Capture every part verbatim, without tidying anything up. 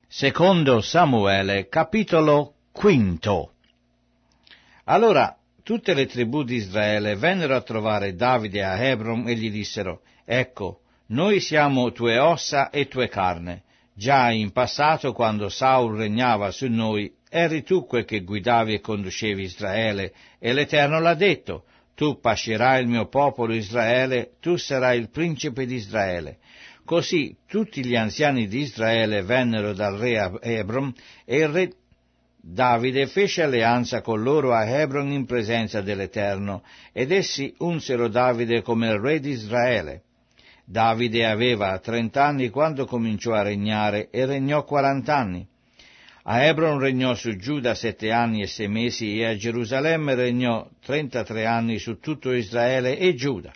Secondo Samuele, capitolo quinto. Allora tutte le tribù di Israele vennero a trovare Davide a Hebron e gli dissero: ecco, noi siamo tue ossa e tue carne. Già in passato, quando Saul regnava su noi, eri tu quel che guidavi e conducevi Israele, e l'Eterno l'ha detto: tu pascerai il mio popolo Israele, tu sarai il principe di Israele. Così tutti gli anziani di Israele vennero dal re a Hebron, e il re Davide fece alleanza con loro a Hebron in presenza dell'Eterno, ed essi unsero Davide come re di Israele. Davide aveva trent'anni quando cominciò a regnare, e regnò quarant'anni. A Hebron regnò su Giuda sette anni e sei mesi, e a Gerusalemme regnò trentatré anni su tutto Israele e Giuda.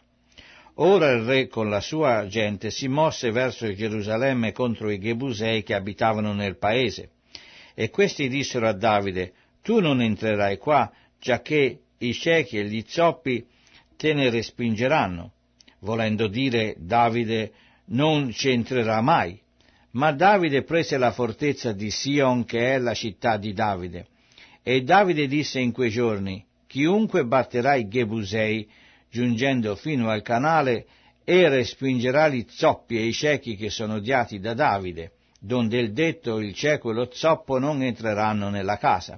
Ora il re con la sua gente si mosse verso Gerusalemme contro i Gebusei che abitavano nel paese. E questi dissero a Davide: tu non entrerai qua, giacché i ciechi e gli zoppi te ne respingeranno. Volendo dire, Davide non ci entrerà mai. Ma Davide prese la fortezza di Sion, che è la città di Davide. E Davide disse in quei giorni: chiunque batterà i Gebusei, giungendo fino al canale, e respingerà gli zoppi e i ciechi che sono odiati da Davide, donde il detto, il cieco e lo zoppo non entreranno nella casa.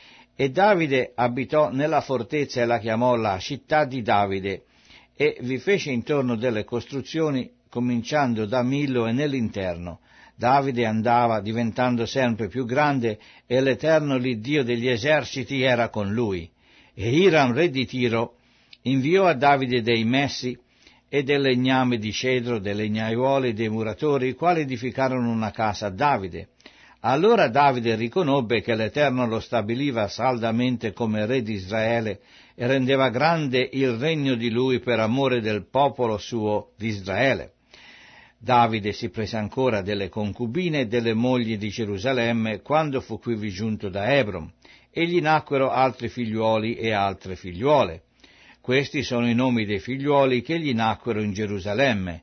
E Davide abitò nella fortezza e la chiamò la città di Davide, e vi fece intorno delle costruzioni, cominciando da Millo e nell'interno. Davide andava diventando sempre più grande, e l'Eterno, l'Iddio degli eserciti, era con lui. E Hiram, re di Tiro, inviò a Davide dei messi e del legname di cedro, dei legnaiuoli e dei muratori, i quali edificarono una casa a Davide. Allora Davide riconobbe che l'Eterno lo stabiliva saldamente come re di Israele e rendeva grande il regno di lui per amore del popolo suo di Israele. Davide si prese ancora delle concubine e delle mogli di Gerusalemme quando fu quivi giunto da Hebron, e gli nacquero altri figliuoli e altre figliuole. Questi sono i nomi dei figliuoli che gli nacquero in Gerusalemme: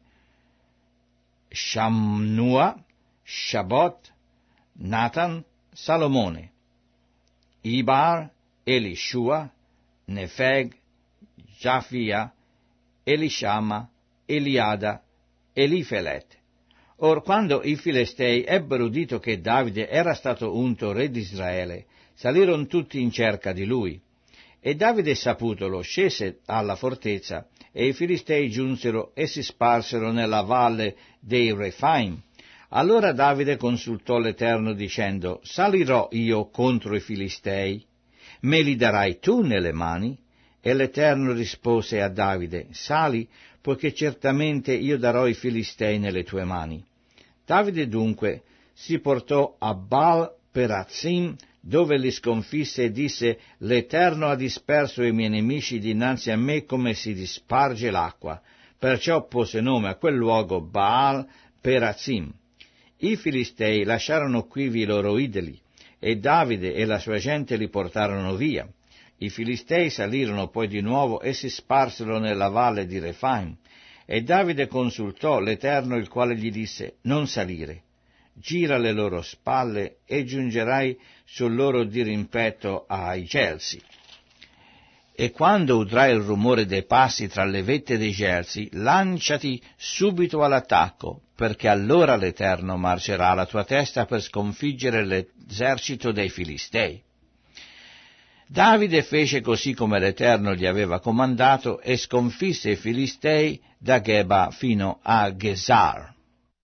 Shammua, Shabot, Natan, Salomone, Ibar, Elishua, Nefeg, Jafia, Elishama, Eliada, Elifelet. Or quando i Filistei ebbero udito che Davide era stato unto re di Israele, salirono tutti in cerca di lui. E Davide, saputolo, scese alla fortezza, e i Filistei giunsero e si sparsero nella valle dei Refaim. Allora Davide consultò l'Eterno dicendo: salirò io contro i Filistei? Me li darai tu nelle mani? E l'Eterno rispose a Davide: sali, poiché certamente io darò i Filistei nelle tue mani. Davide dunque si portò a Baal Perazim, dove li sconfisse, e disse: l'Eterno ha disperso i miei nemici dinanzi a me come si disparge l'acqua. Perciò pose nome a quel luogo Baal Perazim. I Filistei lasciarono quivi i loro idoli, e Davide e la sua gente li portarono via. I Filistei salirono poi di nuovo e si sparsero nella valle di Refaim. E Davide consultò l'Eterno, il quale gli disse: non salire, gira le loro spalle e giungerai sul loro dirimpetto ai Gelsi. E quando udrai il rumore dei passi tra le vette dei Gelsi, lanciati subito all'attacco, perché allora l'Eterno marcerà alla tua testa per sconfiggere l'esercito dei Filistei. Davide fece così come l'Eterno gli aveva comandato, e sconfisse i Filistei da Geba fino a Gesar.